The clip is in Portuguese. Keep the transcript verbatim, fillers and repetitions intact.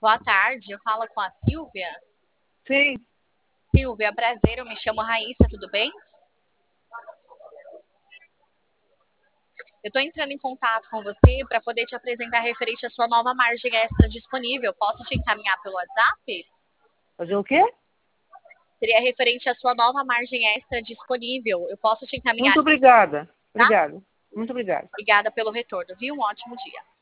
Boa tarde, eu falo com a Silvia. Sim, Silvia, prazer, eu me chamo Raíssa, tudo bem? Eu estou entrando em contato com você para poder te apresentar referente à sua nova margem extra disponível. Posso te encaminhar pelo WhatsApp? fazer o quê? Seria referente à sua nova margem extra disponível. Eu posso te encaminhar, Muito obrigada. tá? Obrigada. Muito obrigada. Obrigada pelo retorno, viu? Um ótimo dia.